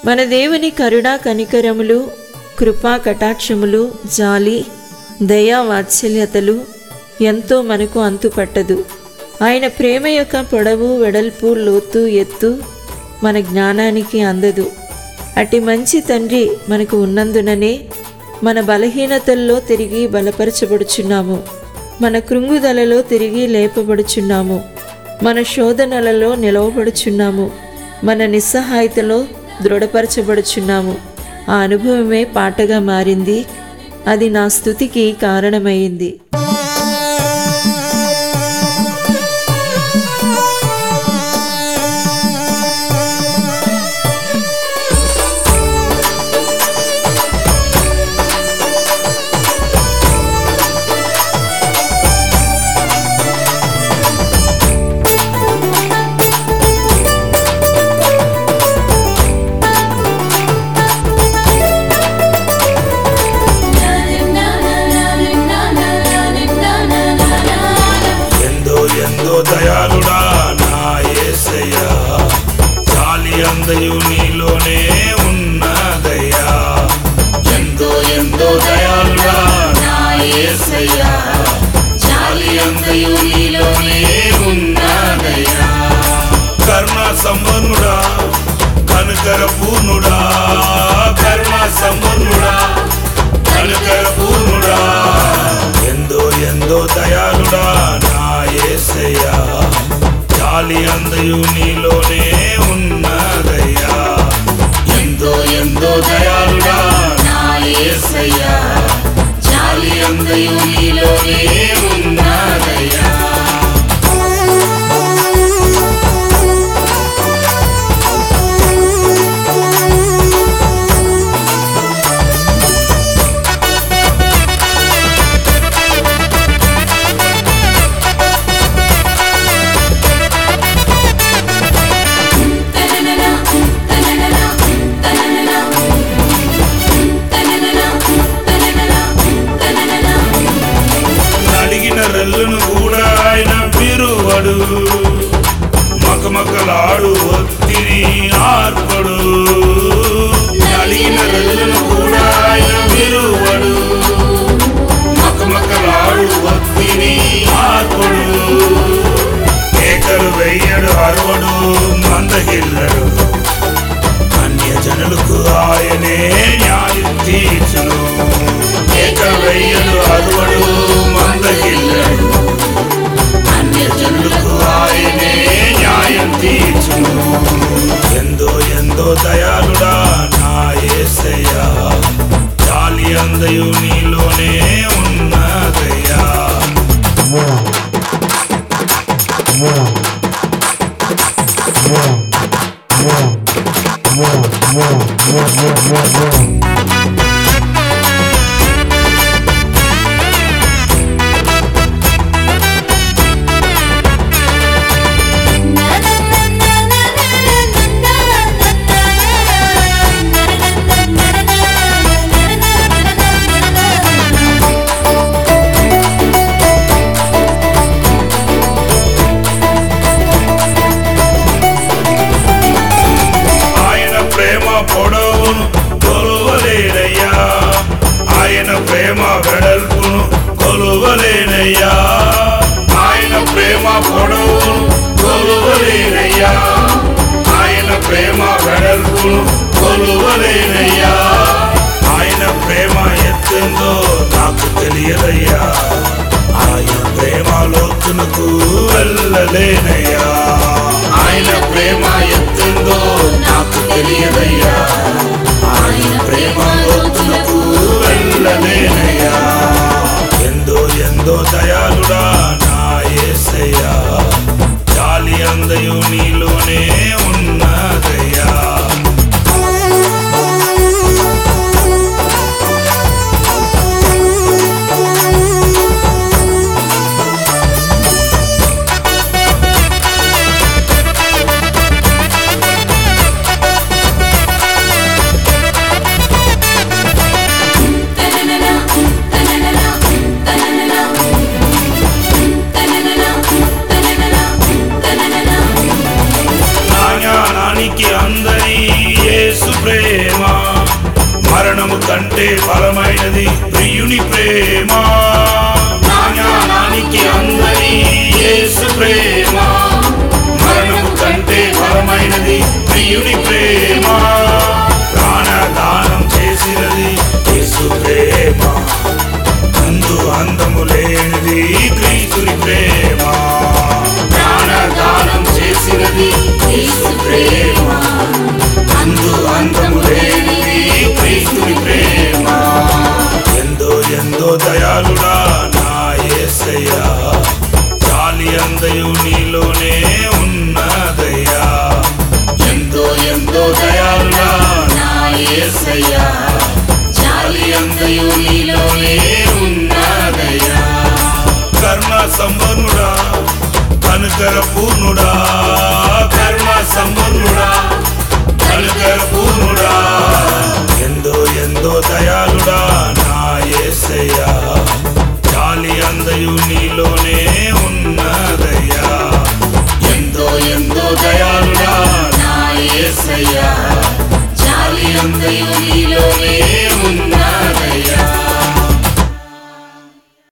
మన దేవుని కరుణా కనికరములు, కృపా కటాక్షములు, జాలి, దయా వాత్సల్యతలు ఎంతో మనకు అంతుపట్టదు. ఆయన ప్రేమ యొక్క పొడవు, వెడల్పు, లోతు, ఎత్తు మన జ్ఞానానికి అందదు. అట్టి మంచి తండ్రి మనకు ఉన్నందుననే మన బలహీనతల్లో తిరిగి బలపరచబడుచున్నాము, మన కృంగుదలలో తిరిగి లేపబడుచున్నాము, మన శోధనలలో నిలవబడుచున్నాము, మన నిస్సహాయతలో దృఢపరచబడుచున్నాము. ఆ అనుభవమే పాటగా మారింది. అది నా స్తుతికి కారణమైంది. దయాళుడా నా యేసయ్యా, జాలి అందయు నీలోనే ఉన్నదయ్యా. ఎంతో ఎంతో దయాళుడా నా యేసయ్యా, జాలి అందయు నీలోనే ఉన్నదయ్యా. కరుణ సంపన్నుడా, కనికర పూర్ణుడా, కరుణ సంపన్నుడా, కనికర పూర్ణుడా, ఎంతో ఎంతో దయాళుడా నా యేసయ్యా, జాలి అందయు నీలోనే ఉన్నదయ్యా. ఎంతో ఎంతో దయాళుడా నా యేసయ్యా, జాలి అందయు నీలోనే ఉన్నదయ్యా. రెల్లును కూడా ఆయన విరువడు, మకమకలాడు ఒత్తిని ఆర్పడు. నలిగిన రెల్లును కూడా ఆయన విరువడు, మకమకలాడు ఒత్తిని ఆర్పడు. కేకలు వెయ్యడు, అరవడు, మందగిల్లడు. అన్యజనులకు ఆయనే న్యాయం తీర్చును. కేకలు వెయ్యడు, అరవడు, మందగిల్లడు. అన్యజనులకు ఆయనే న్యాయం తీర్చును. ఎంతో ఎంతో దయాళుడా నా యేసయ్యా, జాలి అందయు నీలోనే ఉన్నదయ్యా. పొడవును కొలువలేనయ్యా, ఆయన ప్రేమ వెడల్పును కొలువలేనయ్యా. ఆయన ప్రేమ పొడవును కొలువలేనయ్యా, ఆయన ప్రేమ వెడల్పును కొలువలేనయ్యా. ఆయన ప్రేమ ఎత్తుందో నాకు తెలియదయ్యా, ఆయన ప్రేమ లోతునకు వెళ్ళలేనయ్యా. ఆయన ప్రేమ ఎత్తుందో నాకు తెలియదయ్యా, ఆయన ప్రేమ లోతునకు వెళ్ళలేనయ్యా. ఎంతో ఎంతో దయాళుడా నా యేసయ్యా, జాలి అందయు నీలోనే ఉన్నదయ్యా. కంటే బలమైనది ప్రియుని ప్రేమ, నా జ్ఞానానికి అందరి యేసు ప్రేమ. మరణము కంటే బలమైనది ప్రియుని ప్రేమ, ప్రాణదానం చేసినది యేసు ప్రేమ. అందు అందము లేనిది క్రీస్తుని ప్రేమ, ప్రాణదానం చేసినది యేసు ప్రేమ. అందు అందము లేనిది క్రీస్తుని ప్రేమ. ఎందో ఎందో దయాళుడా నా యేసయ్యా, జాలి అందయు నీలోనే ఉన్నదయ్యా. ఎందో ఎందో దయాళుడా నా యేసయ్యా, జాలి అందయు నీలోనే ఉన్నదయ్యా. కరుణ సంపన్నుడా, కనుకర పూర్ణుడా, కరుణ సంపన్నుడా, కనుకర పూర్ణుడా. ఎందో ఎందో దయాళుడా